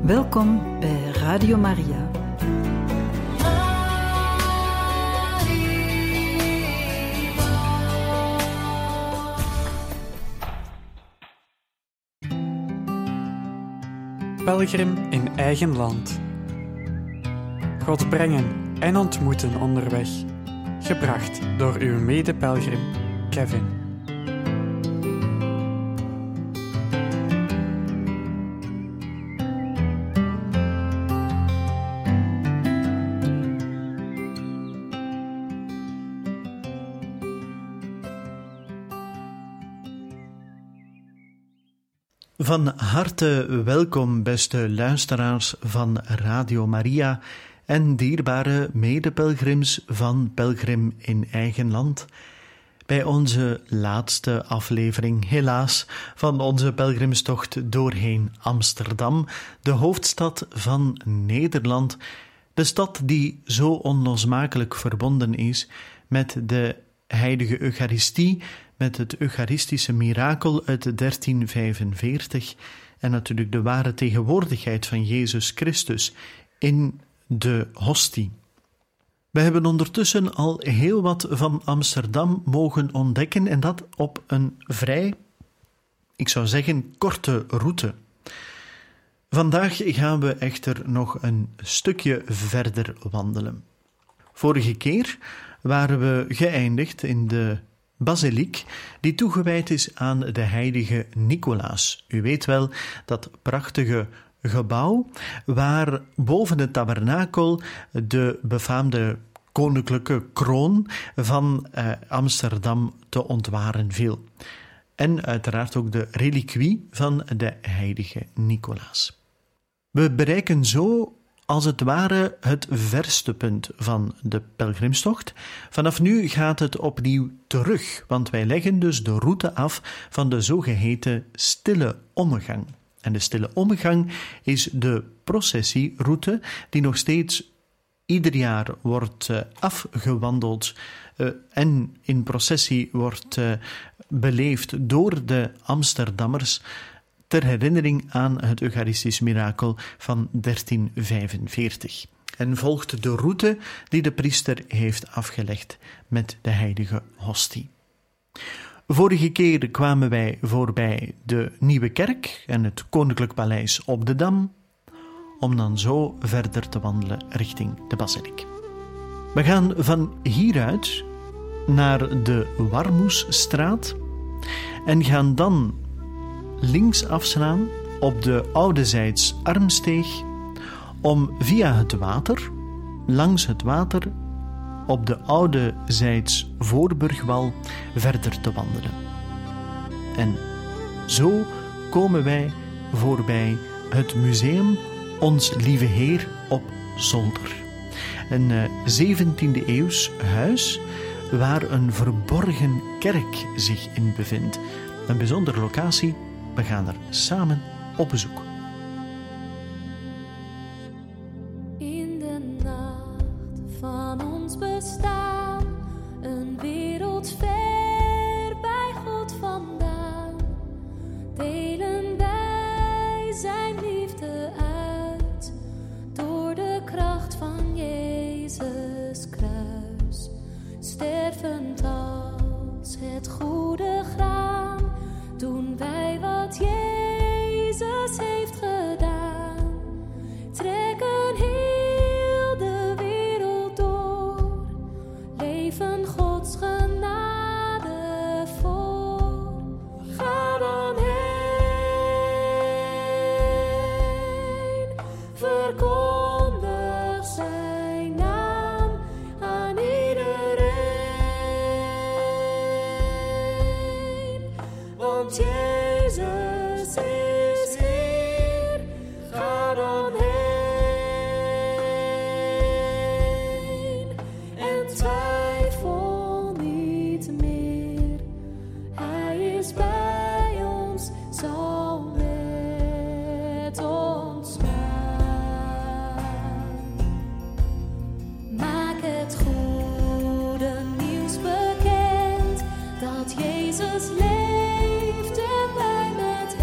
Welkom bij Radio Maria. Pelgrim in eigen land. God brengen en ontmoeten onderweg. Gebracht door uw mede-pelgrim Kevin. Van harte welkom, beste luisteraars van Radio Maria en dierbare medepelgrims van Pelgrim in eigen land, bij onze laatste aflevering, helaas, van onze pelgrimstocht doorheen Amsterdam, de hoofdstad van Nederland, de stad die zo onlosmakelijk verbonden is met de heilige Eucharistie, met het Eucharistische mirakel uit 1345 en natuurlijk de ware tegenwoordigheid van Jezus Christus in de hostie. We hebben ondertussen al heel wat van Amsterdam mogen ontdekken en dat op een vrij, ik zou zeggen, korte route. Vandaag gaan we echter nog een stukje verder wandelen. Vorige keer waren we geëindigd in de basiliek die toegewijd is aan de heilige Nicolaas. U weet wel, dat prachtige gebouw waar boven het tabernakel de befaamde koninklijke kroon van Amsterdam te ontwaren viel. En uiteraard ook de reliquie van de heilige Nicolaas. We bereiken zo als het ware het verste punt van de pelgrimstocht. Vanaf nu gaat het opnieuw terug, want wij leggen dus de route af van de zogeheten stille ommegang. En de stille ommegang is de processieroute die nog steeds ieder jaar wordt afgewandeld en in processie wordt beleefd door de Amsterdammers ter herinnering aan het Eucharistisch mirakel van 1345. En volgt de route die de priester heeft afgelegd met de heilige hostie. Vorige keer kwamen wij voorbij de Nieuwe Kerk en het Koninklijk Paleis op de Dam, om dan zo verder te wandelen richting de basiliek. We gaan van hieruit naar de Warmoesstraat en gaan dan links afslaan op de Oudezijds Armsteeg om via het water, langs het water, op de Oudezijds Voorburgwal verder te wandelen. En zo komen wij voorbij het museum Ons Lieve Heer op Zolder. Een 17e eeuws huis waar een verborgen kerk zich in bevindt. Een bijzondere locatie. We gaan er samen op bezoek. In de nacht van ons bestaan, een wereld ver bij God vandaan, delen wij zijn liefde uit, door de kracht van Jezus kruis, stervend als het goede graan, doen wij wat Jezus heeft gedaan. Trekken heel de wereld door. Leven Gods genade voor. Ga dan heen. Verkondig zijn naam aan iedereen. Want Jezus is Heer, ga dan heen. En twijfel niet meer, Hij is bij ons, zal met ons gaan. Maak het goede nieuws bekend, dat Jezus leeft en wij met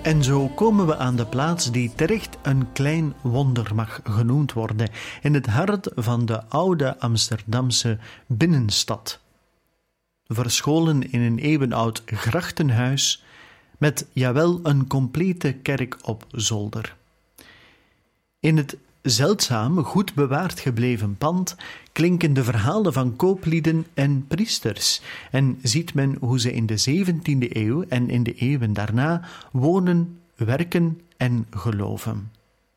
En zo komen we aan de plaats die terecht een klein wonder mag genoemd worden, in het hart van de oude Amsterdamse binnenstad. Verscholen in een eeuwenoud grachtenhuis, met jawel een complete kerk op zolder. In het zeldzaam, goed bewaard gebleven pand klinken de verhalen van kooplieden en priesters en ziet men hoe ze in de 17e eeuw en in de eeuwen daarna wonen, werken en geloven.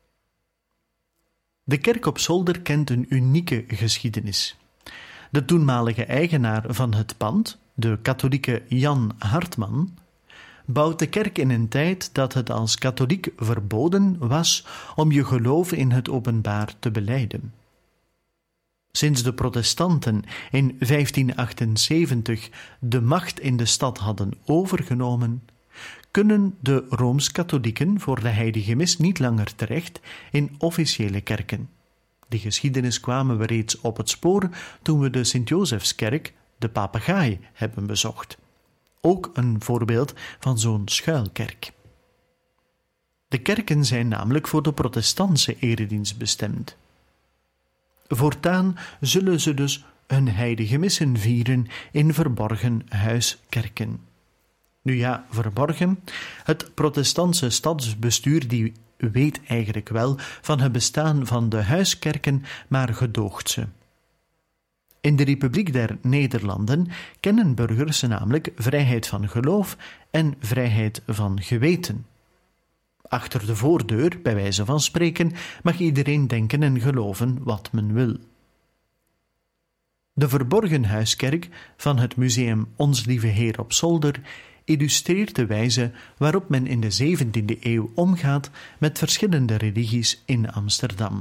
De kerk op zolder kent een unieke geschiedenis. De toenmalige eigenaar van het pand, de katholieke Jan Hartman, bouwt de kerk in een tijd dat het als katholiek verboden was om je geloof in het openbaar te belijden. Sinds de protestanten in 1578 de macht in de stad hadden overgenomen, kunnen de Rooms-Katholieken voor de heilige mis niet langer terecht in officiële kerken. Die geschiedenis kwamen we reeds op het spoor toen we de Sint-Jozefskerk, de Papegaai, hebben bezocht. Ook een voorbeeld van zo'n schuilkerk. De kerken zijn namelijk voor de protestantse eredienst bestemd. Voortaan zullen ze dus hun heilige missen vieren in verborgen huiskerken. Nu ja, verborgen. Het protestantse stadsbestuur die weet eigenlijk wel van het bestaan van de huiskerken, maar gedoogt ze. In de Republiek der Nederlanden kennen burgers namelijk vrijheid van geloof en vrijheid van geweten. Achter de voordeur, bij wijze van spreken, mag iedereen denken en geloven wat men wil. De verborgen huiskerk van het museum Ons Lieve Heer op Zolder illustreert de wijze waarop men in de 17e eeuw omgaat met verschillende religies in Amsterdam.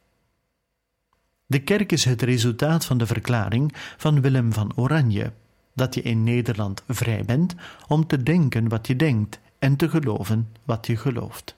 De kerk is het resultaat van de verklaring van Willem van Oranje, dat je in Nederland vrij bent om te denken wat je denkt en te geloven wat je gelooft.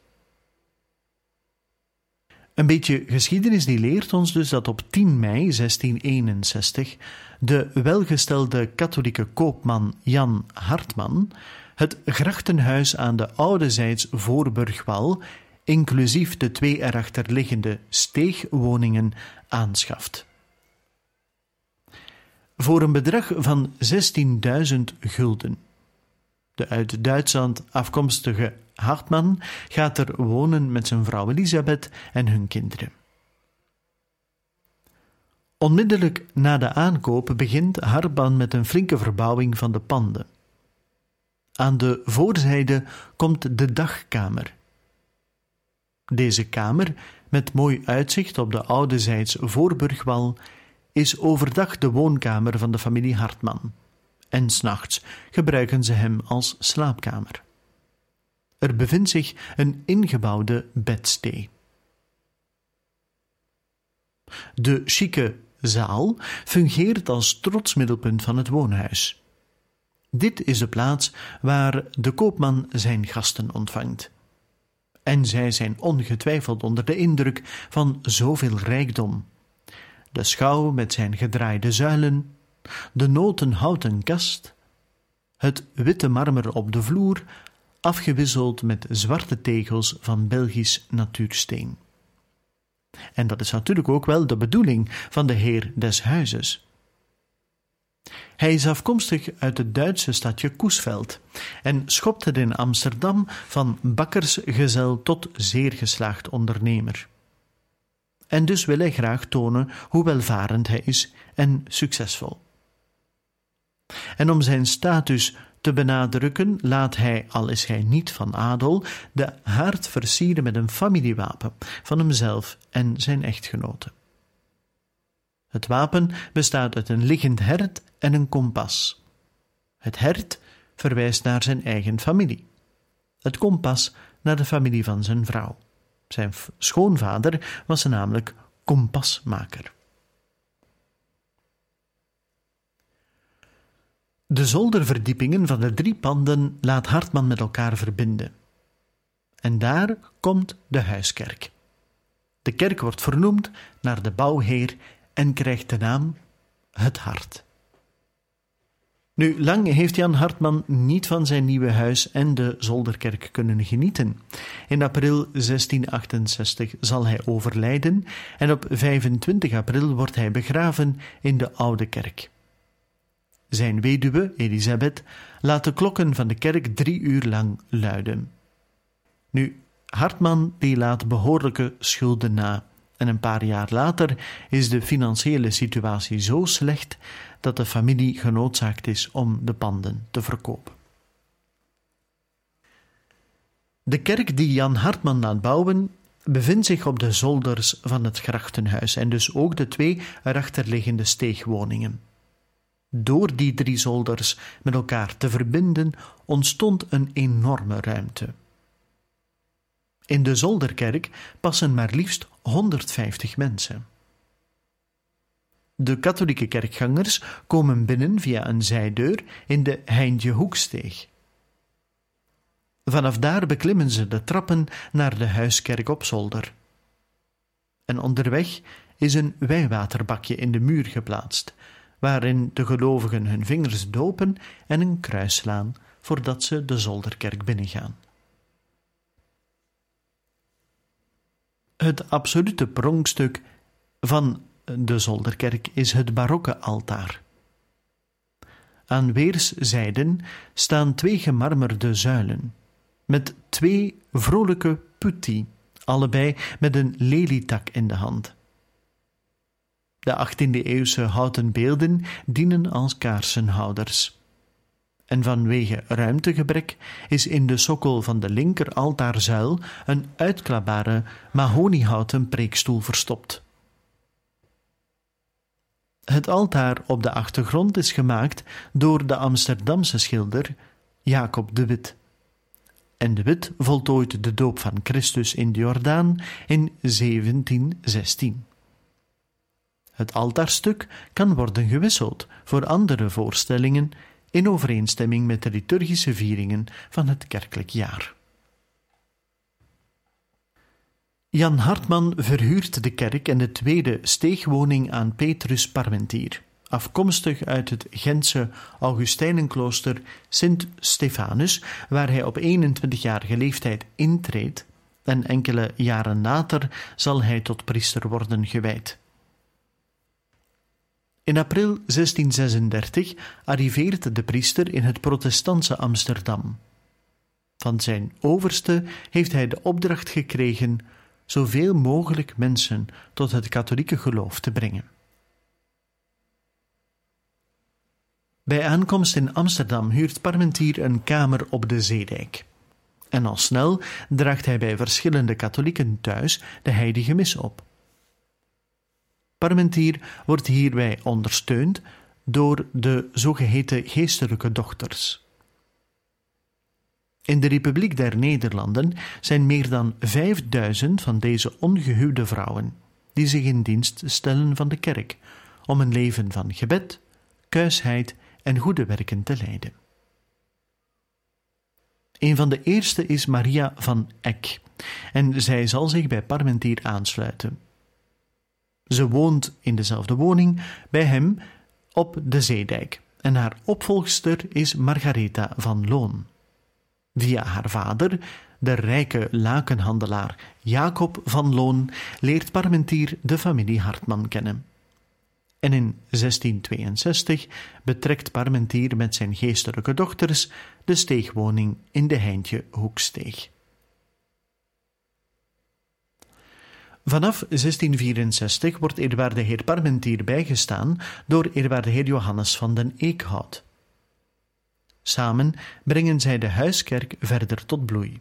Een beetje geschiedenis die leert ons dus dat op 10 mei 1661 de welgestelde katholieke koopman Jan Hartman het grachtenhuis aan de oudezijds Voorburgwal, inclusief de 2 erachter liggende steegwoningen, aanschaft. Voor een bedrag van 16.000 gulden. De uit Duitsland afkomstige Hartman gaat er wonen met zijn vrouw Elisabeth en hun kinderen. Onmiddellijk na de aankoop begint Hartman met een flinke verbouwing van de panden. Aan de voorzijde komt de dagkamer. Deze kamer, met mooi uitzicht op de oudezijds Voorburgwal, is overdag de woonkamer van de familie Hartman en 's nachts gebruiken ze hem als slaapkamer. Er bevindt zich een ingebouwde bedstee. De chique zaal fungeert als trotsmiddelpunt van het woonhuis. Dit is de plaats waar de koopman zijn gasten ontvangt. En zij zijn ongetwijfeld onder de indruk van zoveel rijkdom. De schouw met zijn gedraaide zuilen, de notenhouten kast, het witte marmer op de vloer, afgewisseld met zwarte tegels van Belgisch natuursteen. En dat is natuurlijk ook wel de bedoeling van de heer des huizes. Hij is afkomstig uit het Duitse stadje Coesveld en schopt het in Amsterdam van bakkersgezel tot zeer geslaagd ondernemer. En dus wil hij graag tonen hoe welvarend hij is en succesvol. En om zijn status te benadrukken laat hij, al is hij niet van adel, de haard versieren met een familiewapen van hemzelf en zijn echtgenote. Het wapen bestaat uit een liggend hert en een kompas. Het hert verwijst naar zijn eigen familie. Het kompas naar de familie van zijn vrouw. Zijn schoonvader was namelijk kompasmaker. De zolderverdiepingen van de 3 panden laat Hartman met elkaar verbinden. En daar komt de huiskerk. De kerk wordt vernoemd naar de bouwheer en krijgt de naam Het Hart. Nu, lang heeft Jan Hartman niet van zijn nieuwe huis en de zolderkerk kunnen genieten. In april 1668 zal hij overlijden en op 25 april wordt hij begraven in de Oude Kerk. Zijn weduwe, Elisabeth, laat de klokken van de kerk 3 uur lang luiden. Nu, Hartman die laat behoorlijke schulden na. En een paar jaar later is de financiële situatie zo slecht dat de familie genoodzaakt is om de panden te verkopen. De kerk die Jan Hartman laat bouwen bevindt zich op de zolders van het grachtenhuis en dus ook de 2 erachterliggende steegwoningen. Door die 3 zolders met elkaar te verbinden ontstond een enorme ruimte. In de zolderkerk passen maar liefst 150 mensen. De katholieke kerkgangers komen binnen via een zijdeur in de Heintje Hoeksteeg. Vanaf daar beklimmen ze de trappen naar de huiskerk op zolder. En onderweg is een wijwaterbakje in de muur geplaatst, waarin de gelovigen hun vingers dopen en een kruis slaan voordat ze de zolderkerk binnengaan. Het absolute pronkstuk van de zolderkerk is het barokke altaar. Aan weerszijden staan 2 gemarmerde zuilen, met 2 vrolijke putti, allebei met een lelietak in de hand. De 18e-eeuwse houten beelden dienen als kaarsenhouders. En vanwege ruimtegebrek is in de sokkel van de linker altaarzuil een uitklapbare mahoniehouten preekstoel verstopt. Het altaar op de achtergrond is gemaakt door de Amsterdamse schilder Jacob de Wit. En de Wit voltooit de doop van Christus in de Jordaan in 1716. Het altaarstuk kan worden gewisseld voor andere voorstellingen in overeenstemming met de liturgische vieringen van het kerkelijk jaar. Jan Hartman verhuurt de kerk en de 2e steegwoning aan Petrus Parmentier, afkomstig uit het Gentse Augustijnenklooster Sint Stefanus, waar hij op 21-jarige leeftijd intreedt, en enkele jaren later zal hij tot priester worden gewijd. In april 1636 arriveert de priester in het protestantse Amsterdam. Van zijn overste heeft hij de opdracht gekregen zoveel mogelijk mensen tot het katholieke geloof te brengen. Bij aankomst in Amsterdam huurt Parmentier een kamer op de Zeedijk. En al snel draagt hij bij verschillende katholieken thuis de heilige mis op. Parmentier wordt hierbij ondersteund door de zogeheten geestelijke dochters. In de Republiek der Nederlanden zijn meer dan 5000 van deze ongehuwde vrouwen, die zich in dienst stellen van de kerk, om een leven van gebed, kuisheid en goede werken te leiden. Een van de eerste is Maria van Eck, en zij zal zich bij Parmentier aansluiten. Ze woont in dezelfde woning bij hem op de Zeedijk en haar opvolgster is Margaretha van Loon. Via haar vader, de rijke lakenhandelaar Jacob van Loon, leert Parmentier de familie Hartman kennen. En in 1662 betrekt Parmentier met zijn geestelijke dochters de steegwoning in de Heintje Hoeksteeg. Vanaf 1664 wordt eerwaarde heer Parmentier bijgestaan door eerwaarde heer Johannes van den Eekhout. Samen brengen zij de huiskerk verder tot bloei.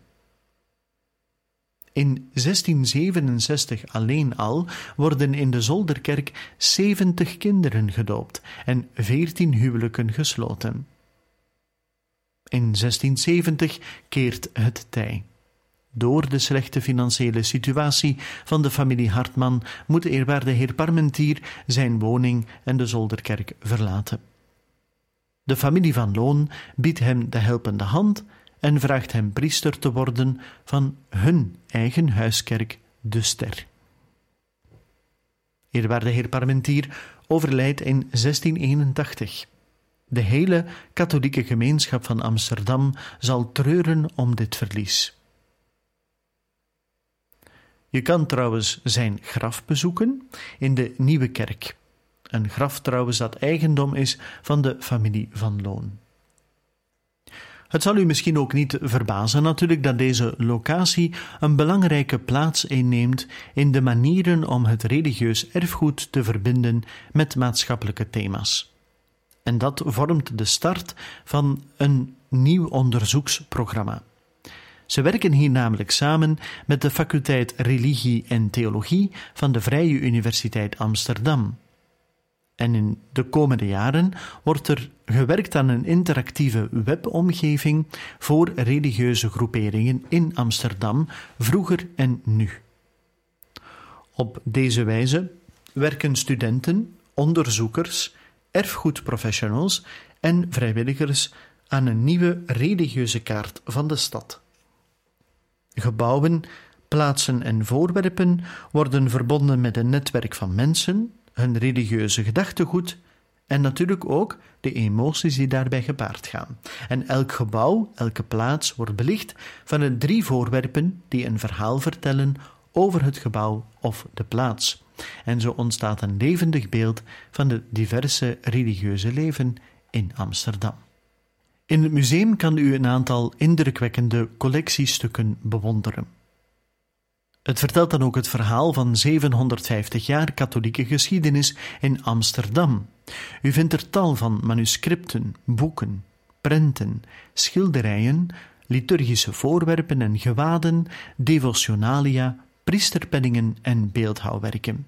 In 1667 alleen al worden in de zolderkerk 70 kinderen gedoopt en 14 huwelijken gesloten. In 1670 keert het tij. Door de slechte financiële situatie van de familie Hartman moet de eerwaarde heer Parmentier zijn woning en de zolderkerk verlaten. De familie van Loon biedt hem de helpende hand en vraagt hem priester te worden van hun eigen huiskerk, de Ster. Eerwaarde heer Parmentier overlijdt in 1681. De hele katholieke gemeenschap van Amsterdam zal treuren om dit verlies. Je kan trouwens zijn graf bezoeken in de Nieuwe Kerk. Een graf trouwens dat eigendom is van de familie Van Loon. Het zal u misschien ook niet verbazen natuurlijk dat deze locatie een belangrijke plaats inneemt in de manieren om het religieus erfgoed te verbinden met maatschappelijke thema's. En dat vormt de start van een nieuw onderzoeksprogramma. Ze werken hier namelijk samen met de faculteit Religie en Theologie van de Vrije Universiteit Amsterdam. En in de komende jaren wordt er gewerkt aan een interactieve webomgeving voor religieuze groeperingen in Amsterdam, vroeger en nu. Op deze wijze werken studenten, onderzoekers, erfgoedprofessionals en vrijwilligers aan een nieuwe religieuze kaart van de stad. Gebouwen, plaatsen en voorwerpen worden verbonden met een netwerk van mensen, hun religieuze gedachtegoed en natuurlijk ook de emoties die daarbij gepaard gaan. En elk gebouw, elke plaats wordt belicht vanuit 3 voorwerpen die een verhaal vertellen over het gebouw of de plaats. En zo ontstaat een levendig beeld van het diverse religieuze leven in Amsterdam. In het museum kan u een aantal indrukwekkende collectiestukken bewonderen. Het vertelt dan ook het verhaal van 750 jaar katholieke geschiedenis in Amsterdam. U vindt er tal van manuscripten, boeken, prenten, schilderijen, liturgische voorwerpen en gewaden, devotionalia, priesterpenningen en beeldhouwwerken.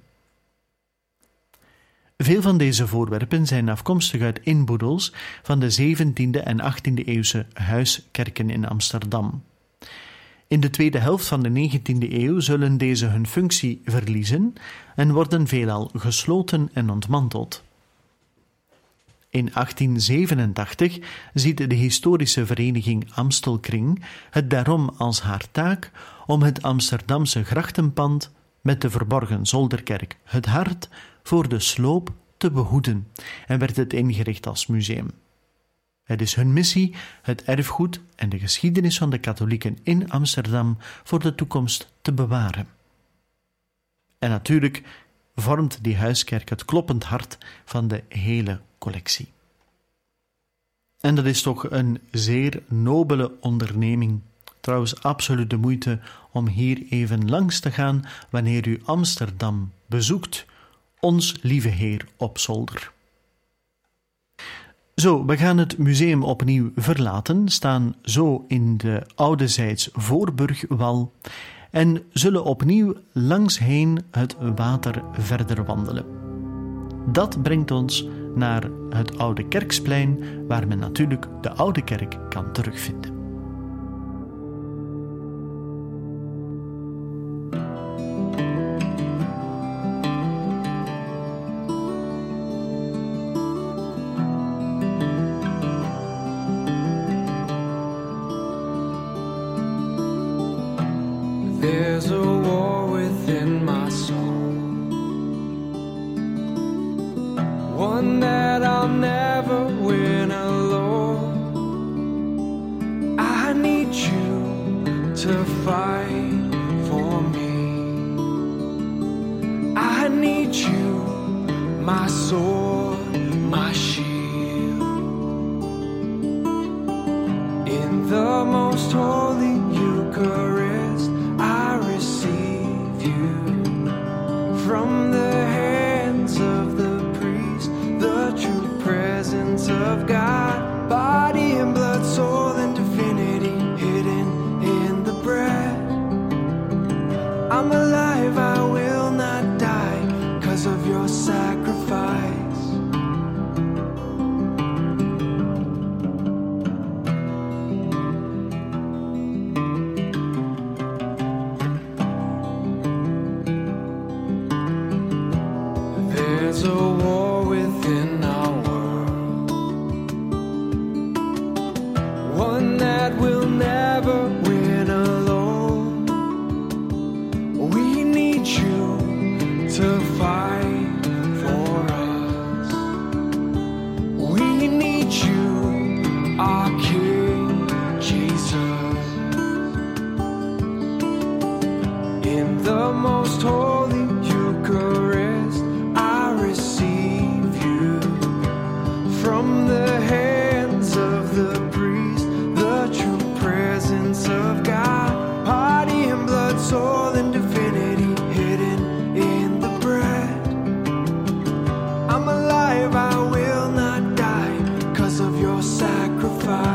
Veel van deze voorwerpen zijn afkomstig uit inboedels van de 17e en 18e eeuwse huiskerken in Amsterdam. In de tweede helft van de 19e eeuw zullen deze hun functie verliezen en worden veelal gesloten en ontmanteld. In 1887 ziet de historische vereniging Amstelkring het daarom als haar taak om het Amsterdamse grachtenpand met de verborgen zolderkerk Het Hart voor de sloop te behoeden en werd het ingericht als museum. Het is hun missie het erfgoed en de geschiedenis van de katholieken in Amsterdam voor de toekomst te bewaren. En natuurlijk vormt die huiskerk het kloppend hart van de hele collectie. En dat is toch een zeer nobele onderneming. Trouwens, absoluut de moeite om hier even langs te gaan wanneer u Amsterdam bezoekt. Ons lieve Heer op zolder. Zo, we gaan het museum opnieuw verlaten, staan zo in de Oudezijds Voorburgwal en zullen opnieuw langsheen het water verder wandelen. Dat brengt ons naar het Oude Kerksplein, waar men natuurlijk de Oude Kerk kan terugvinden. There's a war within my soul, one that I'll never win alone. I need you to fight for me. I need you, my sword, my shield. In the most holy Eucharist, I receive you from the hands of the priest, the true presence of God, body and blood, soul and divinity hidden in the bread. I'm alive, I will not die, 'cause of your sacrifice. There's a war within our world, one that will never win alone. We need you to fight for us. We need the most holy Eucharist, I receive you from the hands of the priest, the true presence of God, body and blood, soul and divinity hidden in the bread. I'm alive, I will not die, 'cause of your sacrifice.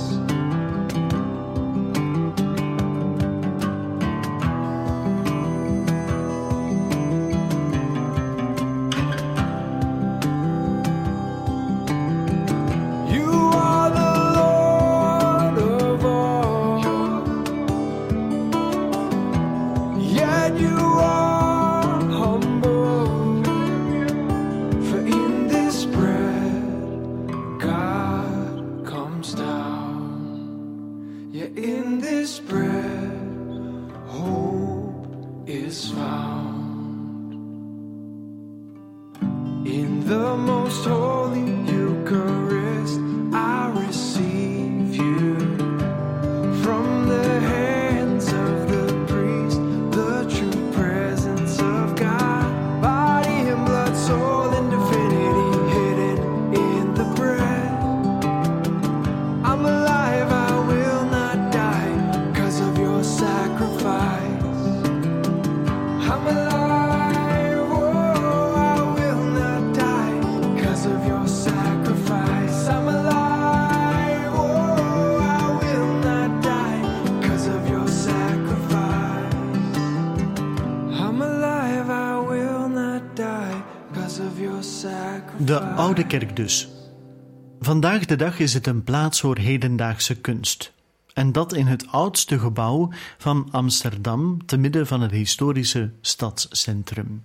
De Oude Kerk dus. Vandaag de dag is het een plaats voor hedendaagse kunst. En dat in het oudste gebouw van Amsterdam, te midden van het historische stadscentrum.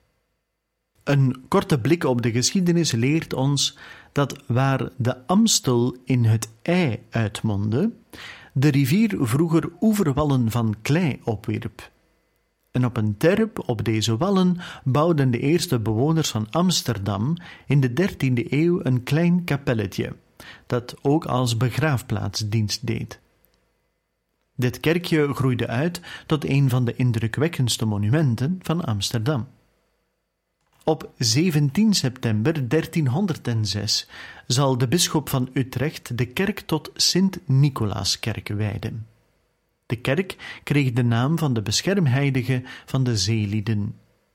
Een korte blik op de geschiedenis leert ons dat waar de Amstel in het IJ uitmondde, de rivier vroeger oeverwallen van klei opwierp. En op een terp op deze wallen bouwden de eerste bewoners van Amsterdam in de 13e eeuw een klein kapelletje, dat ook als begraafplaats dienst deed. Dit kerkje groeide uit tot een van de indrukwekkendste monumenten van Amsterdam. Op 17 september 1306 zal de bisschop van Utrecht de kerk tot Sint-Nicolaaskerk wijden. De kerk kreeg de naam van de beschermheilige van de zeelieden.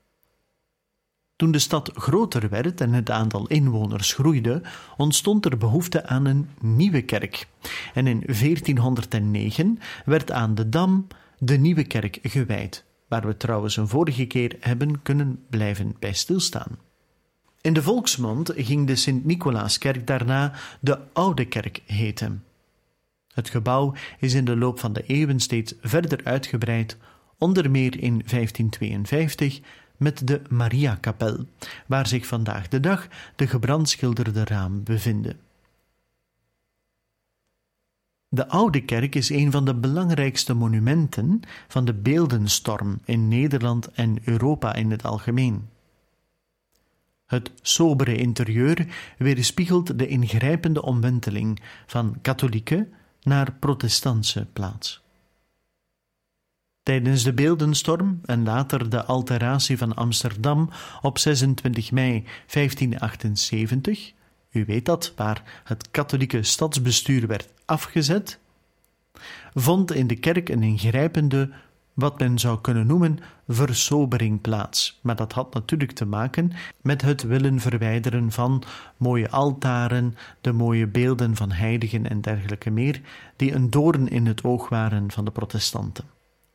Toen de stad groter werd en het aantal inwoners groeide, ontstond er behoefte aan een nieuwe kerk. En in 1409 werd aan de Dam de nieuwe kerk gewijd, waar we trouwens een vorige keer hebben kunnen blijven bij stilstaan. In de volksmond ging de Sint-Nicolaaskerk daarna de Oude Kerk heten. Het gebouw is in de loop van de eeuwen steeds verder uitgebreid, onder meer in 1552 met de Mariakapel, waar zich vandaag de dag de gebrandschilderde ramen bevinden. De Oude Kerk is een van de belangrijkste monumenten van de beeldenstorm in Nederland en Europa in het algemeen. Het sobere interieur weerspiegelt de ingrijpende omwenteling van katholieke naar protestantse plaats. Tijdens de beeldenstorm en later de alteratie van Amsterdam op 26 mei 1578, u weet dat, waar het katholieke stadsbestuur werd afgezet, vond in de kerk een ingrijpende, wat men zou kunnen noemen, versobering plaats. Maar dat had natuurlijk te maken met het willen verwijderen van mooie altaren, de mooie beelden van heiligen en dergelijke meer, die een doorn in het oog waren van de protestanten.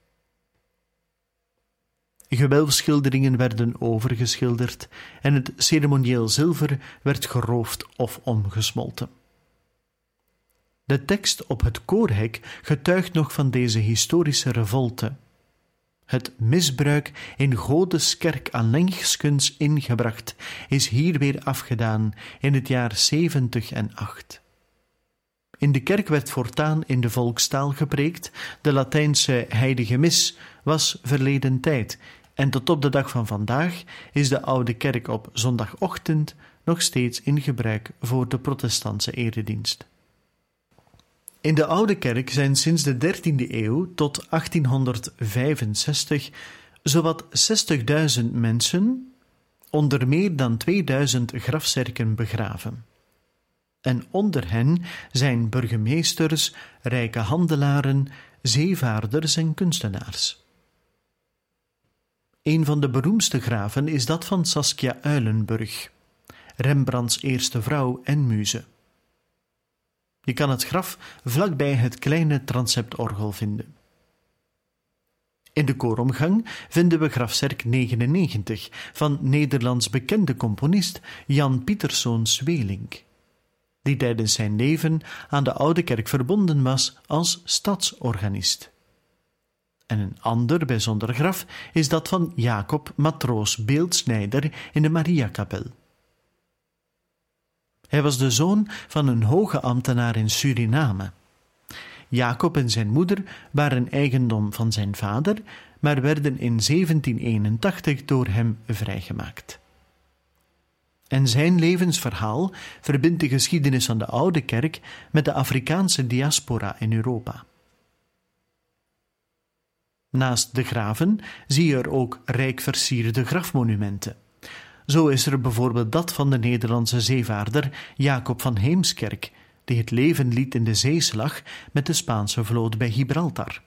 Gewelfschilderingen werden overgeschilderd en het ceremonieel zilver werd geroofd of omgesmolten. De tekst op het koorhek getuigt nog van deze historische revolte. Het misbruik in Godes kerk aan Lengskens ingebracht is hier weer afgedaan in het jaar 70 en 8. In de kerk werd voortaan in de volkstaal gepreekt, de Latijnse heilige mis was verleden tijd en tot op de dag van vandaag is de Oude Kerk op zondagochtend nog steeds in gebruik voor de protestantse eredienst. In de Oude Kerk zijn sinds de 13e eeuw tot 1865 zowat 60.000 mensen onder meer dan 2000 grafzerken begraven. En onder hen zijn burgemeesters, rijke handelaren, zeevaarders en kunstenaars. Een van de beroemdste graven is dat van Saskia Uilenburg, Rembrandts eerste vrouw en muze. Je kan het graf vlakbij het kleine transeptorgel vinden. In de kooromgang vinden we grafzerk 99 van Nederlands bekende componist Jan Pieterszoon Sweelinck, die tijdens zijn leven aan de Oude Kerk verbonden was als stadsorganist. En een ander bijzonder graf is dat van Jacob Matroos Beeldsnijder in de Mariakapel. Hij was de zoon van een hoge ambtenaar in Suriname. Jacob en zijn moeder waren eigendom van zijn vader, maar werden in 1781 door hem vrijgemaakt. En zijn levensverhaal verbindt de geschiedenis van de Oude Kerk met de Afrikaanse diaspora in Europa. Naast de graven zie je er ook rijk versierde grafmonumenten. Zo is er bijvoorbeeld dat van de Nederlandse zeevaarder Jacob van Heemskerk, die het leven liet in de zeeslag met de Spaanse vloot bij Gibraltar.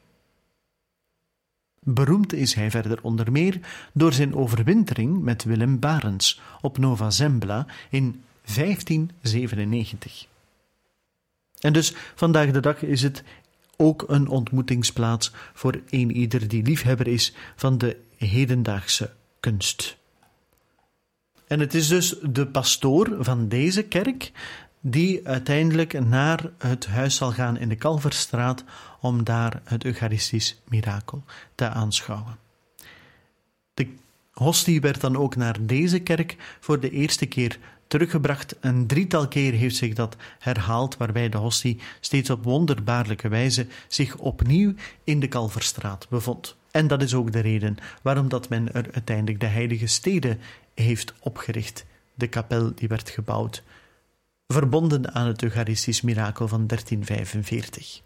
Beroemd is hij verder onder meer door zijn overwintering met Willem Barents op Nova Zembla in 1597. En dus vandaag de dag is het ook een ontmoetingsplaats voor eenieder die liefhebber is van de hedendaagse kunst. En het is dus de pastoor van deze kerk die uiteindelijk naar het huis zal gaan in de Kalverstraat om daar het Eucharistisch mirakel te aanschouwen. De hostie werd dan ook naar deze kerk voor de eerste keer teruggebracht. Een drietal keer heeft zich dat herhaald, waarbij de hostie steeds op wonderbaarlijke wijze zich opnieuw in de Kalverstraat bevond. En dat is ook de reden waarom dat men er uiteindelijk de heilige stede heeft opgericht. De kapel die werd gebouwd, verbonden aan het Eucharistisch mirakel van 1345.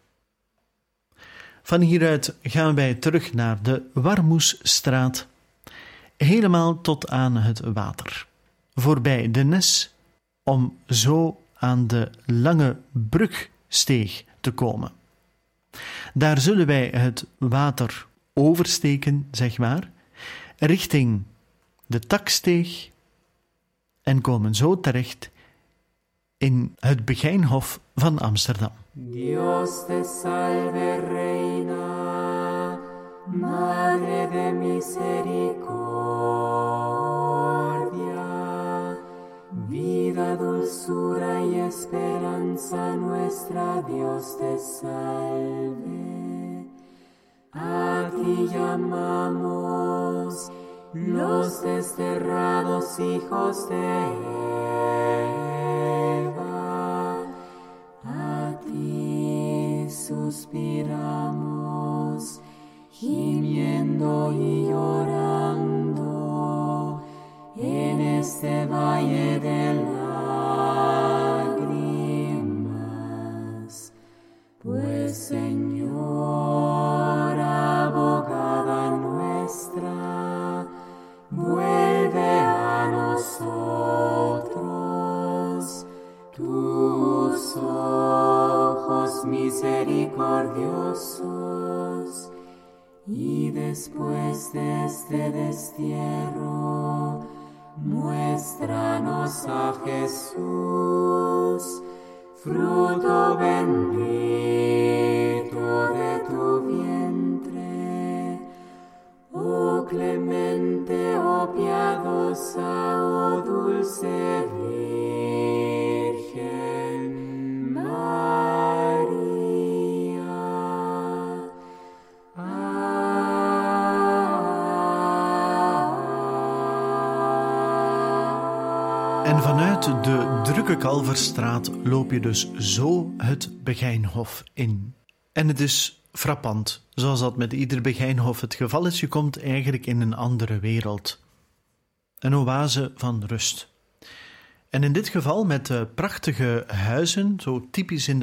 Van hieruit gaan wij terug naar de Warmoesstraat, helemaal tot aan het water, voorbij de Nes, om zo aan de Lange Brugsteeg te komen. Daar zullen wij het water oversteken, zeg maar, richting de Taksteeg en komen zo terecht in het Begijnhof van Amsterdam. Dios te salve reina, madre de misericordia, vida, dulzura y esperanza nuestra, Dios te salve. A ti llamamos los desterrados hijos de Eva, a ti suspiramos, gimiendo y llorando en este valle de lágrimas. Pues Señor, abogada nuestra, vuelve a nosotros tus ojos misericordiosos, y después de este destierro, muéstranos a Jesús, fruto bendito de tu vientre. Oh clemente, oh piadosa, oh dulce Virgen María. En vanuit de drukke Kalverstraat loop je dus zo het Begijnhof in. En het is frappant, zoals dat met ieder Begijnhof het geval is. Je komt eigenlijk in een andere wereld. Een oase van rust. En in dit geval met prachtige huizen, zo typisch in de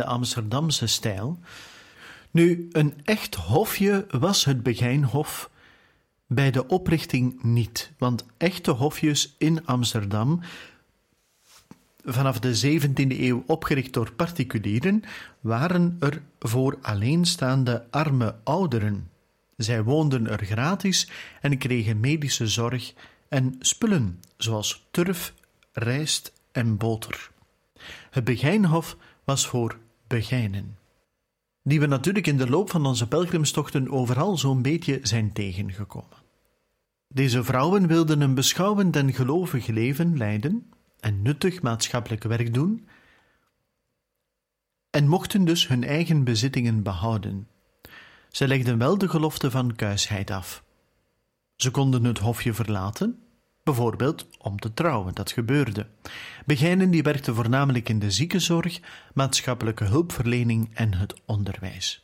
Amsterdamse stijl. Nu, een echt hofje was het Begijnhof Bij de oprichting niet, want echte hofjes in Amsterdam, vanaf de 17e eeuw opgericht door particulieren, waren er voor alleenstaande arme ouderen. Zij woonden er gratis en kregen medische zorg en spullen, zoals turf, rijst en boter. Het Begijnhof was voor begijnen, die we natuurlijk in de loop van onze pelgrimstochten overal zo'n beetje zijn tegengekomen. Deze vrouwen wilden een beschouwend en gelovig leven leiden en nuttig maatschappelijk werk doen en mochten dus hun eigen bezittingen behouden. Ze legden wel de gelofte van kuisheid af. Ze konden het hofje verlaten, bijvoorbeeld om te trouwen, dat gebeurde. Begijnen die werkte voornamelijk in de ziekenzorg, maatschappelijke hulpverlening en het onderwijs.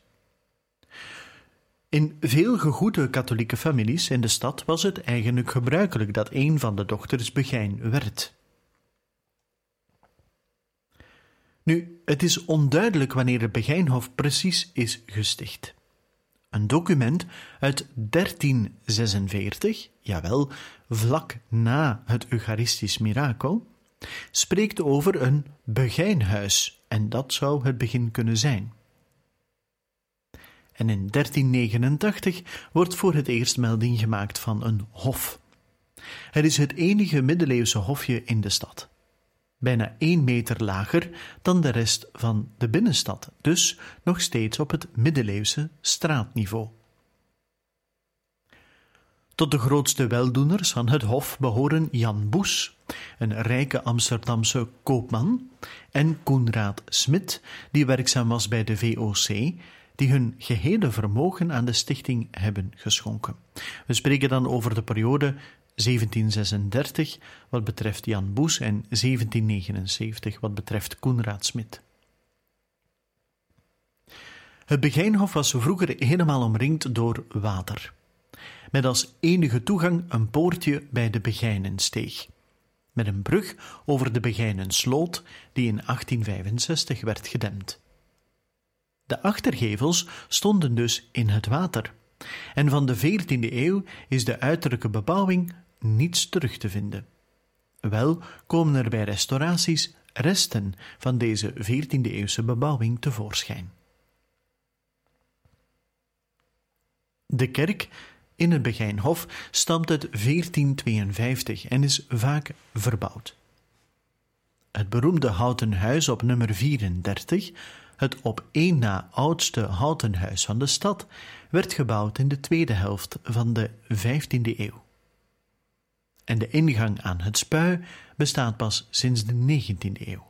In veel gegoede katholieke families in de stad was het eigenlijk gebruikelijk dat een van de dochters begijn werd. Nu, het is onduidelijk wanneer het Begijnhof precies is gesticht. Een document uit 1346, jawel, vlak na het Eucharistisch mirakel, spreekt over een begijnhuis, en dat zou het begin kunnen zijn. En in 1389 wordt voor het eerst melding gemaakt van een hof. Het is het enige middeleeuwse hofje in de stad. Bijna 1 meter lager dan de rest van de binnenstad, dus nog steeds op het middeleeuwse straatniveau. Tot de grootste weldoeners van het hof behoren Jan Boes, een rijke Amsterdamse koopman, en Coenraad Smit, die werkzaam was bij de VOC, die hun gehele vermogen aan de stichting hebben geschonken. We spreken dan over de periode 1736 wat betreft Jan Boes en 1779 wat betreft Coenraad Smit. Het Begijnhof was vroeger helemaal omringd door water, met als enige toegang een poortje bij de Begijnensteeg, met een brug over de Begijnensloot die in 1865 werd gedempt. De achtergevels stonden dus in het water, en van de 14e eeuw is de uiterlijke bebouwing niets terug te vinden. Wel komen er bij restauraties resten van deze 14e-eeuwse bebouwing tevoorschijn. De kerk in het Begijnhof stamt uit 1452 en is vaak verbouwd. Het beroemde houten huis op nummer 34, het op één na oudste houten huis van de stad, werd gebouwd in de tweede helft van de 15e eeuw. En de ingang aan het spui bestaat pas sinds de 19e eeuw.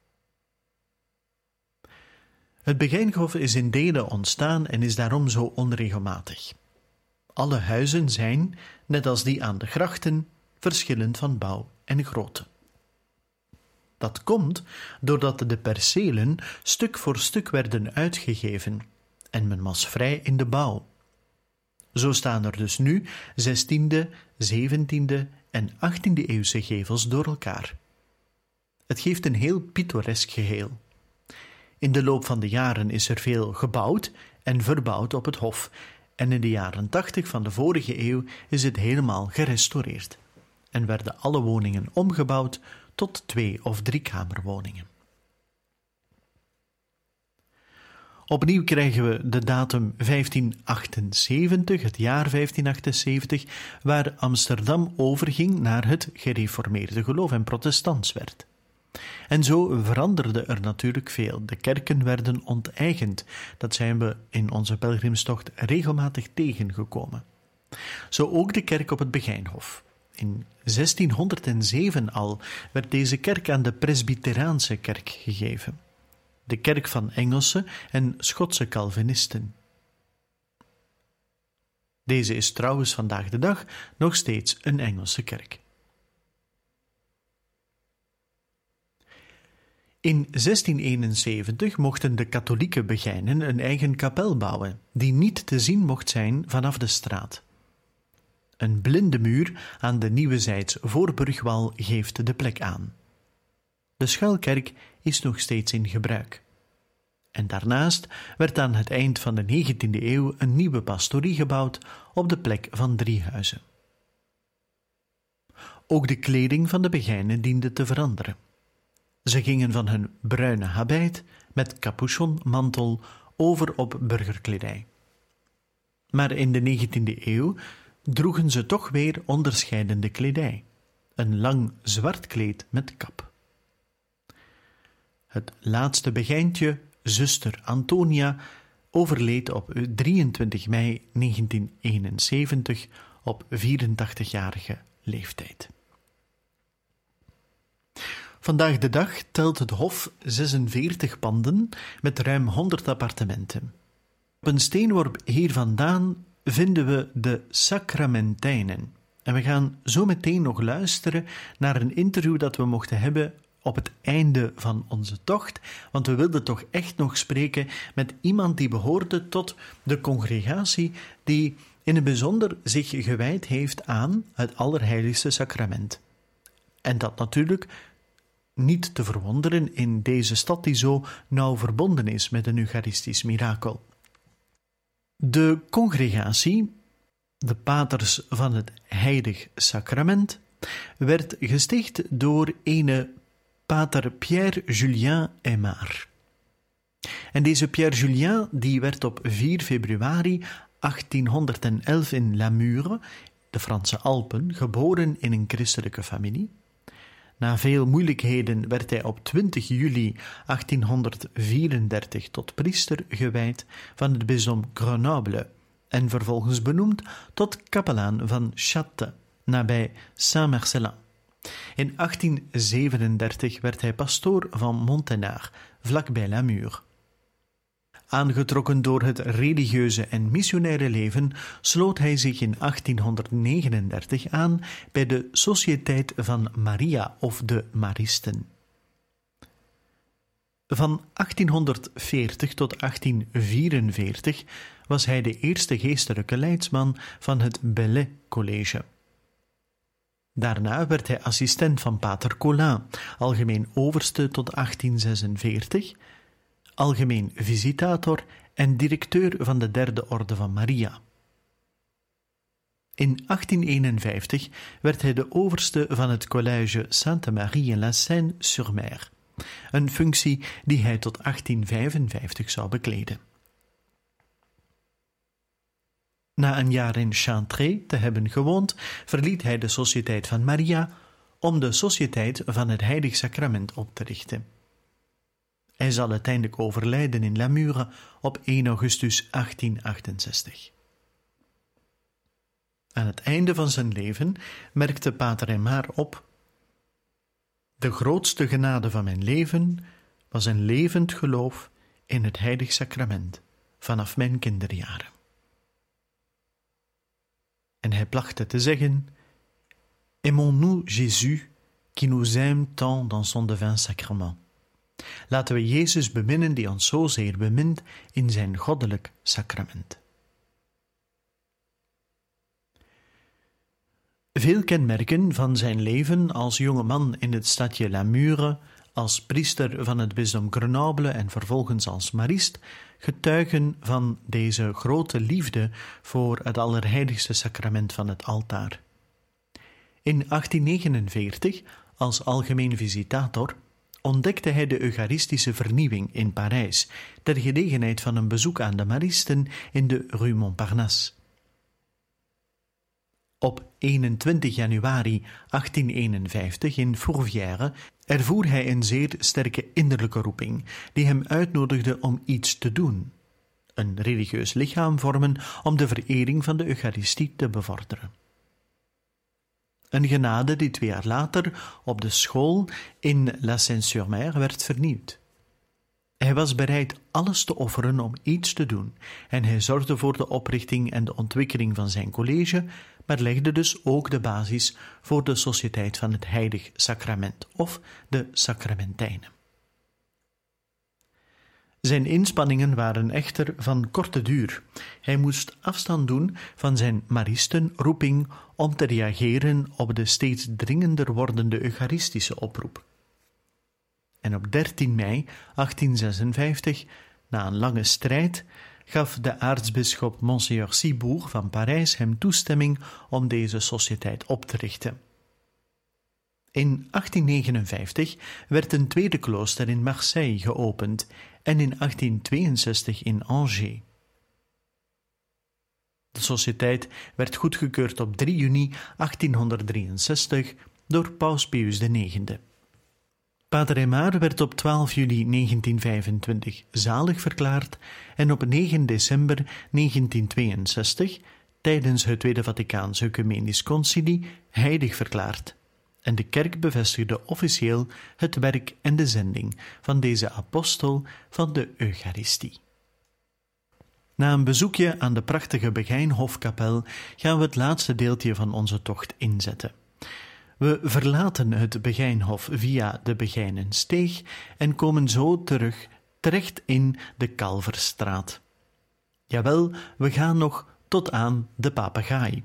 Het Begijnhof is in delen ontstaan en is daarom zo onregelmatig. Alle huizen zijn, net als die aan de grachten, verschillend van bouw en grootte. Dat komt doordat de percelen stuk voor stuk werden uitgegeven en men was vrij in de bouw. Zo staan er dus nu 16e, 17e en 18e eeuwse gevels door elkaar. Het geeft een heel pittoresk geheel. In de loop van de jaren is er veel gebouwd en verbouwd op het hof en in de jaren 80 van de vorige eeuw is het helemaal gerestaureerd en werden alle woningen omgebouwd tot 2- of 3-kamerwoningen. Opnieuw krijgen we de datum 1578, het jaar 1578, waar Amsterdam overging naar het gereformeerde geloof en protestants werd. En zo veranderde er natuurlijk veel. De kerken werden onteigend. Dat zijn we in onze pelgrimstocht regelmatig tegengekomen. Zo ook de kerk op het Begijnhof. In 1607 al werd deze kerk aan de Presbyteraanse kerk gegeven, de kerk van Engelse en Schotse Calvinisten. Deze is trouwens vandaag de dag nog steeds een Engelse kerk. In 1671 mochten de katholieke Begijnen een eigen kapel bouwen, die niet te zien mocht zijn vanaf de straat. Een blinde muur aan de Nieuwezijds voorburgwal geeft de plek aan. De schuilkerk is nog steeds in gebruik. En daarnaast werd aan het eind van de 19e eeuw een nieuwe pastorie gebouwd op de plek van Driehuizen. Ook de kleding van de Begijnen diende te veranderen. Ze gingen van hun bruine habit met capuchonmantel over op burgerkledij. Maar in de 19e eeuw droegen ze toch weer onderscheidende kledij. Een lang zwart kleed met kap. Het laatste Begijntje, zuster Antonia, overleed op 23 mei 1971 op 84-jarige leeftijd. Vandaag de dag telt het Hof 46 panden met ruim 100 appartementen. Op een steenworp hier vandaan vinden we de Sacramentijnen. En we gaan zo meteen nog luisteren naar een interview dat we mochten hebben op het einde van onze tocht, want we wilden toch echt nog spreken met iemand die behoorde tot de congregatie die in het bijzonder zich gewijd heeft aan het Allerheiligste Sacrament. En dat natuurlijk niet te verwonderen in deze stad die zo nauw verbonden is met een Eucharistisch mirakel. De congregatie, de paters van het Heilig Sacrament, werd gesticht door ene pater Pierre-Julien Aymar. En deze Pierre-Julien die werd op 4 februari 1811 in Lamure, de Franse Alpen, geboren in een christelijke familie. Na veel moeilijkheden werd hij op 20 juli 1834 tot priester gewijd van het bisdom Grenoble en vervolgens benoemd tot kapelaan van Châtes, nabij Saint-Marcellin. In 1837 werd hij pastoor van Montenaar, vlakbij Lamure. Aangetrokken door het religieuze en missionaire leven sloot hij zich in 1839 aan bij de Sociëteit van Maria of de Maristen. Van 1840 tot 1844 was hij de eerste geestelijke leidsman van het Belley College. Daarna werd hij assistent van pater Colin, algemeen overste tot 1846, algemeen visitator en directeur van de Derde Orde van Maria. In 1851 werd hij de overste van het collège Sainte-Marie in La Seine-sur-Mer, een functie die hij tot 1855 zou bekleden. Na een jaar in Chantrey te hebben gewoond, verliet hij de Sociëteit van Maria om de Sociëteit van het Heilig Sacrament op te richten. Hij zal uiteindelijk overlijden in Lamure op 1 augustus 1868. Aan het einde van zijn leven merkte pater Aymar op: de grootste genade van mijn leven was een levend geloof in het Heilig Sacrament vanaf mijn kinderjaren. En hij plachtte te zeggen: Aimons-nous Jésus, qui nous aime tant dans son divin sacrement. Laten we Jezus beminnen die ons zozeer bemint in zijn goddelijk sacrament. Veel kenmerken van zijn leven als jonge man in het stadje Lamure, als priester van het bisdom Grenoble en vervolgens als marist, getuigen van deze grote liefde voor het Allerheiligste Sacrament van het altaar. In 1849, als algemeen visitator, ontdekte hij de Eucharistische vernieuwing in Parijs, ter gelegenheid van een bezoek aan de maristen in de Rue Montparnasse. Op 21 januari 1851 in Fourvière ervoer hij een zeer sterke innerlijke roeping, die hem uitnodigde om iets te doen, een religieus lichaam vormen om de verering van de Eucharistie te bevorderen. Een genade die 2 jaar later op de school in La Seine-sur-Mer werd vernieuwd. Hij was bereid alles te offeren om iets te doen en hij zorgde voor de oprichting en de ontwikkeling van zijn college, maar legde dus ook de basis voor de Sociëteit van het Heilig Sacrament of de Sacramentijnen. Zijn inspanningen waren echter van korte duur. Hij moest afstand doen van zijn maristenroeping om te reageren op de steeds dringender wordende Eucharistische oproep. En op 13 mei 1856 Na een lange strijd gaf de aartsbisschop Monseigneur Ciboure van Parijs hem toestemming om deze sociëteit op te richten. In 1859 werd een tweede klooster in Marseille geopend en in 1862 in Angers. De sociëteit werd goedgekeurd op 3 juni 1863 door Paus Pius IX. Pater Aimard werd op 12 juli 1925 zalig verklaard en op 9 december 1962, tijdens het Tweede Vaticaanse Ecumenisch Concilie, heilig verklaard. En de kerk bevestigde officieel het werk en de zending van deze apostel van de Eucharistie. Na een bezoekje aan de prachtige Begijnhofkapel gaan we het laatste deeltje van onze tocht inzetten. We verlaten het Begijnhof via de Begijnensteeg en komen zo terecht in de Kalverstraat. Jawel, we gaan nog tot aan de Papegaai.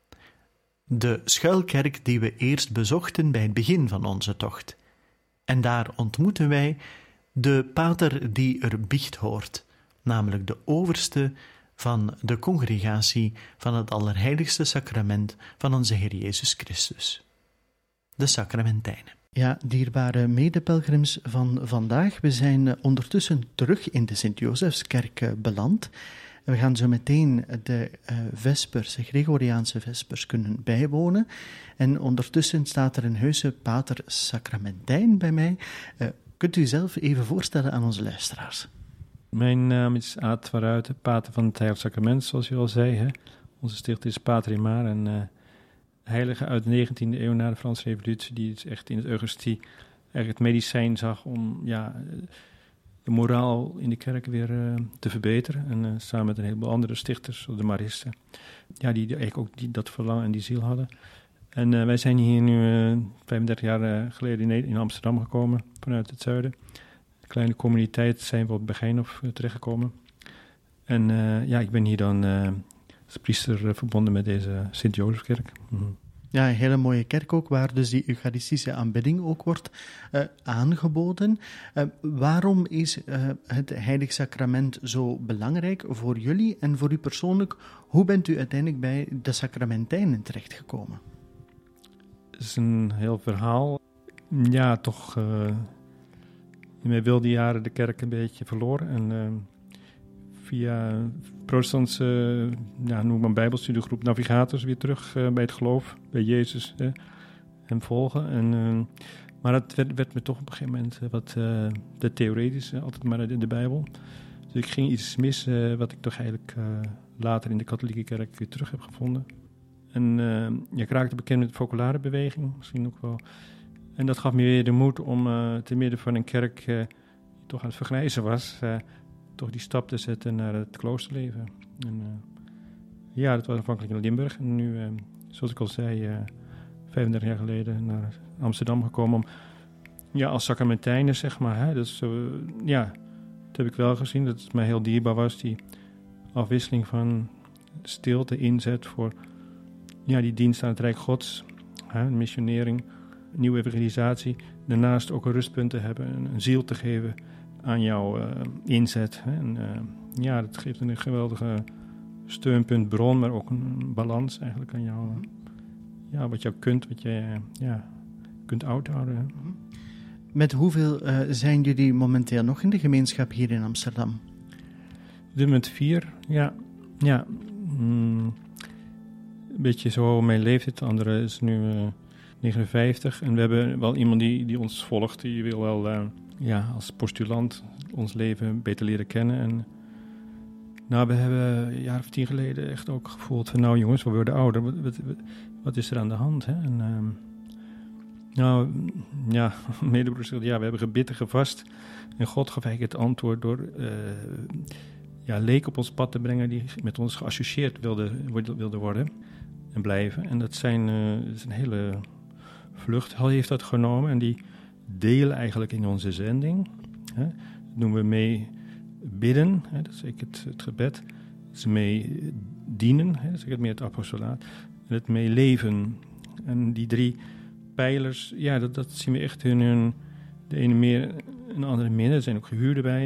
De schuilkerk die we eerst bezochten bij het begin van onze tocht. En daar ontmoeten wij de pater die er biecht hoort, namelijk de overste van de congregatie van het Allerheiligste Sacrament van onze Heer Jezus Christus. De Sacramentijnen. Ja, dierbare medepelgrims van vandaag, we zijn ondertussen terug in de Sint-Josefskerk beland. We gaan zo meteen de vespers, de Gregoriaanse vespers, kunnen bijwonen. En ondertussen staat er een heuse pater Sacramentijn bij mij. Kunt u zelf even voorstellen aan onze luisteraars? Mijn naam is Aad van Ruiten, pater van het Heilig Sacrament, zoals u al zei. Hè? Onze stichter is Pater Aimard, een heilige uit de 19e eeuw na de Franse Revolutie, die dus echt in het Eucharistie het medicijn zag om de moraal in de kerk weer te verbeteren. En samen met een heleboel andere stichters, zoals de Maristen, die eigenlijk ook dat verlangen en die ziel hadden. En wij zijn hier nu 35 jaar geleden in Amsterdam gekomen, vanuit het zuiden. Een kleine communiteit zijn we op Begijnhof terechtgekomen. En ik ben hier dan als priester verbonden met deze Sint-Jozefkerk. Mm-hmm. Ja, een hele mooie kerk ook, waar dus die eucharistische aanbidding ook wordt aangeboden. Waarom is het Heilig Sacrament zo belangrijk voor jullie en voor u persoonlijk? Hoe bent u uiteindelijk bij de Sacramentijnen terechtgekomen? Het is een heel verhaal. Ja, toch in mijn wilde jaren de kerk een beetje verloren. En via protestantse, noem maar bijbelstudiegroep Navigators weer terug bij het geloof, bij Jezus hem volgen. Maar het werd me toch op een gegeven moment wat te theoretisch, altijd maar in de Bijbel. Dus ik ging iets mis wat ik toch eigenlijk later in de katholieke kerk weer terug heb gevonden. En ik raakte bekend met de focolare beweging, misschien ook wel. En dat gaf me weer de moed om te midden van een kerk die toch aan het vergrijzen was, toch die stap te zetten naar het kloosterleven. En dat was aanvankelijk in Limburg. En nu, zoals ik al zei, 35 jaar geleden naar Amsterdam gekomen om, als sacramentijnen, zeg maar. Hè, dus, dat heb ik wel gezien, dat het mij heel dierbaar was, die afwisseling van stilte, inzet voor die dienst aan het Rijk Gods, missionering, nieuwe evangelisatie. Daarnaast ook een rustpunt te hebben, een ziel te geven aan jouw inzet. Hè. En dat geeft een geweldige steunpuntbron, maar ook een balans eigenlijk aan jou. Wat jou kunt, wat je kunt uithouden. Hè. Met hoeveel zijn jullie momenteel nog in de gemeenschap hier in Amsterdam? Op dit moment 4, een beetje zo mijn leeftijd. De andere is nu 59. En we hebben wel iemand die ons volgt. Die wil wel als postulant ons leven beter leren kennen. En we hebben een jaar of 10 geleden echt ook gevoeld van, nou jongens, we worden ouder. Wat is er aan de hand? Hè? En medebroeder zegt, we hebben gebitten, gevast. En God gaf eigenlijk het antwoord door leek op ons pad te brengen die met ons geassocieerd wilde worden en blijven. En dat is een hele vlucht. Hij heeft dat genomen en die delen eigenlijk in onze zending. Hè. Dat noemen we mee bidden, hè, dat is eigenlijk het gebed. Dat is mee dienen, hè, dat is meer het apostolaat. En het mee leven. En die 3 pijlers, dat zien we echt in de ene meer en de andere minder. Er zijn ook gehuurden bij.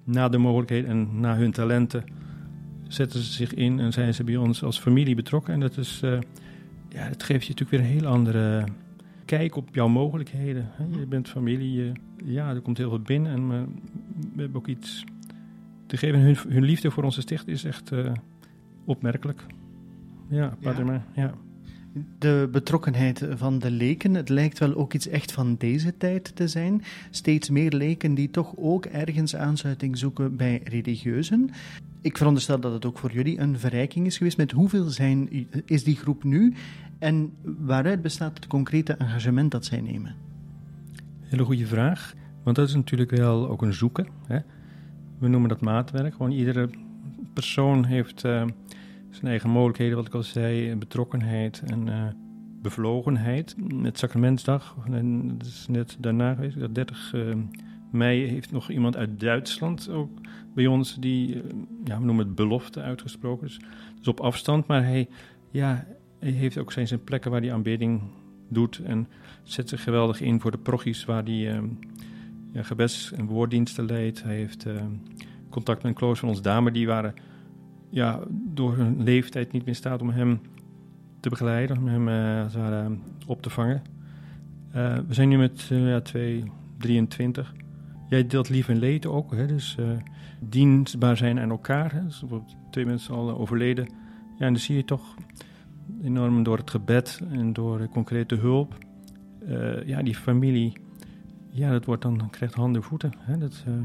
na de mogelijkheden en na hun talenten zetten ze zich in en zijn ze bij ons als familie betrokken. En dat is, dat geeft je natuurlijk weer een heel andere kijk op jouw mogelijkheden. Je bent familie, er komt heel veel binnen. En we hebben ook iets te geven. Hun liefde voor onze sticht is echt opmerkelijk. Ja, Pater, ja. De betrokkenheid van de leken, het lijkt wel ook iets echt van deze tijd te zijn. Steeds meer leken die toch ook ergens aansluiting zoeken bij religieuzen. Ik veronderstel dat het ook voor jullie een verrijking is geweest. Met hoeveel is die groep nu en waaruit bestaat het concrete engagement dat zij nemen? Hele goede vraag, want dat is natuurlijk wel ook een zoeken. Hè? We noemen dat maatwerk. Gewoon iedere persoon heeft zijn eigen mogelijkheden, wat ik al zei, betrokkenheid en bevlogenheid. Met Sacramentsdag, en dat is net daarna geweest, 30 mei heeft nog iemand uit Duitsland ook bij ons die, we noemen het belofte uitgesproken, dus op afstand, maar hij heeft ook zijn plekken waar hij aanbidding doet en zet zich geweldig in voor de prochies waar hij gebeds- en woorddiensten leidt. Hij heeft contact met een klooster van ons dame, die waren door hun leeftijd niet meer in staat om hem te begeleiden, om hem als het ware op te vangen. We zijn nu met 23. Jij deelt lief en leed ook, hè? Dus dienstbaar zijn aan elkaar. Hè? Dus bijvoorbeeld 2 mensen al overleden. Ja, en dan zie je toch enorm door het gebed en door concrete hulp. Die familie, dat wordt dan, krijgt handen en voeten. Hè?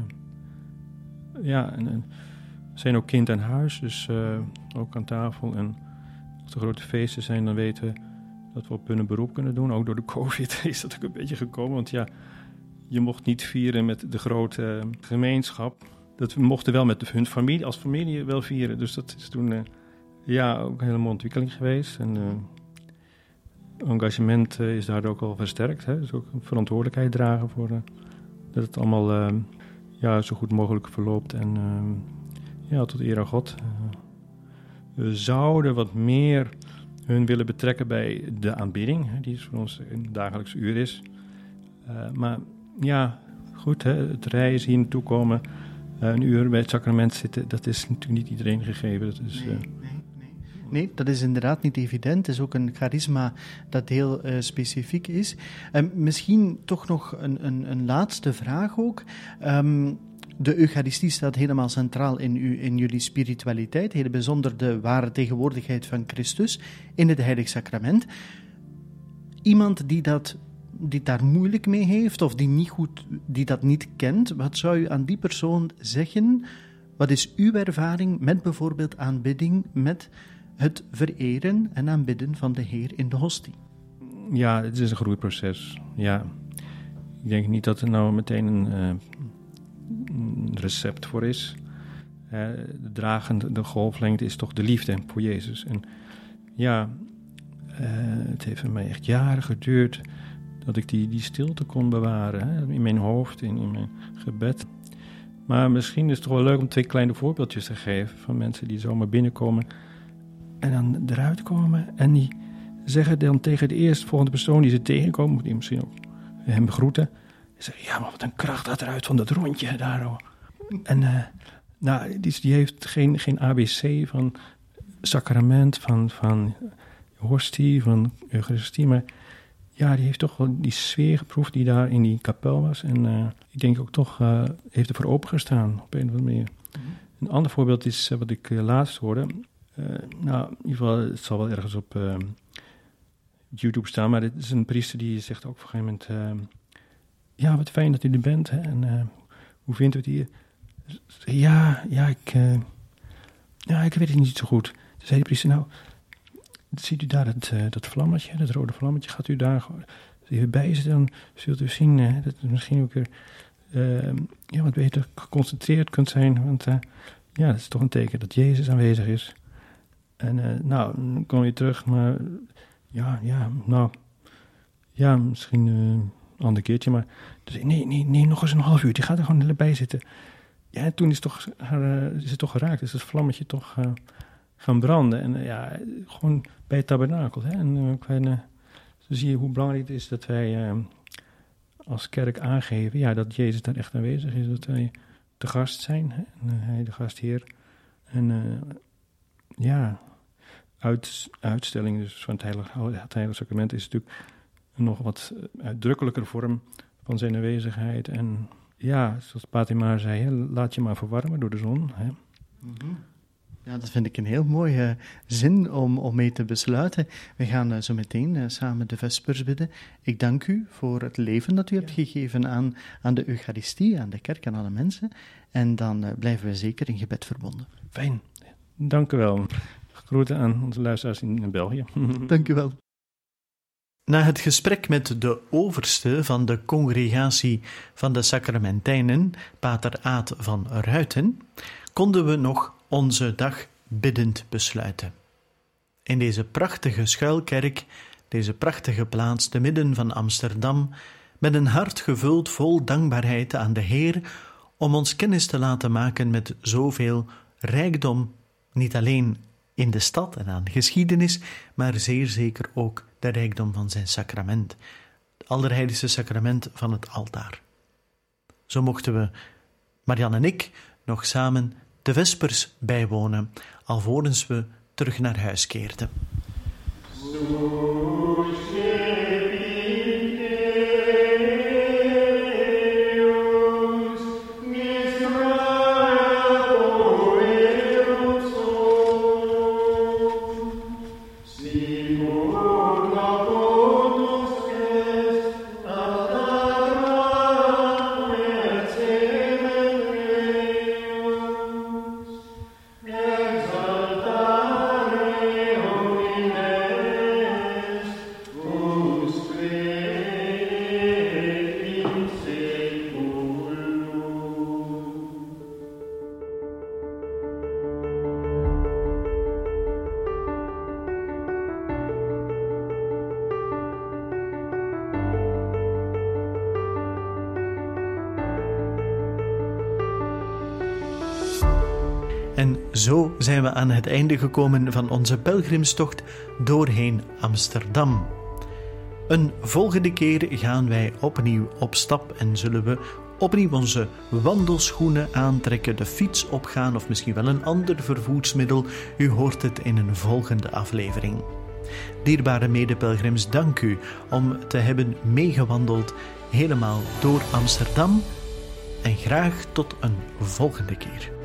En zijn ook kind aan huis, dus ook aan tafel. En als er grote feesten zijn, dan weten we dat we op hun een beroep kunnen doen. Ook door de COVID is dat ook een beetje gekomen. Want je mocht niet vieren met de grote gemeenschap. Dat we mochten wel met hun familie, als familie wel vieren. Dus dat is toen ook een hele mooie ontwikkeling geweest. En engagement is daar ook al versterkt. Hè? Dus ook een verantwoordelijkheid dragen voor dat het allemaal zo goed mogelijk verloopt. En tot eer aan God. We zouden wat meer hun willen betrekken bij de aanbidding, die voor ons een dagelijks uur is. Het reizen hier naartoe komen, een uur bij het sacrament zitten, dat is natuurlijk niet iedereen gegeven. Dat is, Nee, dat is inderdaad niet evident. Het is ook een charisma dat heel specifiek is. Misschien toch nog een laatste vraag ook. De Eucharistie staat helemaal centraal in jullie spiritualiteit, heel bijzonder de ware tegenwoordigheid van Christus in het Heilig Sacrament. Iemand die daar moeilijk mee heeft of die dat niet kent, wat zou u aan die persoon zeggen? Wat is uw ervaring met bijvoorbeeld aanbidding, met het vereren en aanbidden van de Heer in de hostie? Ja, het is een groeiproces. Ja, ik denk niet dat er nou meteen een recept voor is. De dragende golflengte is toch de liefde voor Jezus. En het heeft voor mij echt jaren geduurd dat ik die stilte kon bewaren, in mijn hoofd, in mijn gebed. Maar misschien is het toch wel leuk om 2 kleine voorbeeldjes te geven van mensen die zomaar binnenkomen en dan eruit komen en die zeggen dan tegen de eerstvolgende persoon die ze tegenkomen, moet die misschien ook hem begroeten. Zeggen, maar wat een kracht dat eruit van dat rondje daar. En die heeft geen ABC van sacrament, van hostie, van Eucharistie, maar die heeft toch wel die sfeer geproefd die daar in die kapel was. En ik denk ook toch heeft ervoor opengestaan op een of andere manier. Een ander voorbeeld is wat ik laatst hoorde. In ieder geval, het zal wel ergens op YouTube staan, maar dit is een priester die zegt ook op een gegeven moment, wat fijn dat u er bent. Hè? En hoe vindt u het hier? Ik weet het niet zo goed. Toen zei de priester, ziet u daar dat vlammetje, dat rode vlammetje, gaat u daar even bij zitten, dan zult u zien dat het misschien ook weer wat beter geconcentreerd kunt zijn, want dat is toch een teken dat Jezus aanwezig is. En dan kom je terug, maar misschien een ander keertje, maar dus, nee, nog eens een half uur, die gaat er gewoon bij zitten. Ja, en toen is het toch geraakt, is het vlammetje toch gaan branden. En gewoon bij het tabernakel. Hè? En zo zie je hoe belangrijk het is dat wij als kerk aangeven, dat Jezus daar echt aanwezig is. Dat wij te gast zijn. Hè? En, hij de gastheer. En uitstelling dus van het Heilige Sacrament is natuurlijk een nog wat uitdrukkelijker vorm van zijn aanwezigheid. En ja, zoals Pater Maar zei, hè, laat je maar verwarmen door de zon. Hè. Mm-hmm. Ja, dat vind ik een heel mooie zin om mee te besluiten. We gaan zo meteen samen de Vespers bidden. Ik dank u voor het leven dat u hebt gegeven aan de Eucharistie, aan de kerk, aan alle mensen. En dan blijven we zeker in gebed verbonden. Fijn, dank u wel. Groeten aan onze luisteraars in België. Dank u wel. Na het gesprek met de overste van de congregatie van de Sacramentijnen, Pater Aad van Ruiten, konden we nog onze dag biddend besluiten. In deze prachtige schuilkerk, deze prachtige plaats te midden van Amsterdam, met een hart gevuld vol dankbaarheid aan de Heer, om ons kennis te laten maken met zoveel rijkdom, niet alleen in de stad en aan geschiedenis, maar zeer zeker ook de rijkdom van zijn sacrament, het allerheiligste sacrament van het altaar. Zo mochten we, Marianne en ik, nog samen de Vespers bijwonen, alvorens we terug naar huis keerden. En zo zijn we aan het einde gekomen van onze pelgrimstocht doorheen Amsterdam. Een volgende keer gaan wij opnieuw op stap en zullen we opnieuw onze wandelschoenen aantrekken, de fiets opgaan of misschien wel een ander vervoersmiddel. U hoort het in een volgende aflevering. Dierbare medepelgrims, dank u om te hebben meegewandeld helemaal door Amsterdam en graag tot een volgende keer.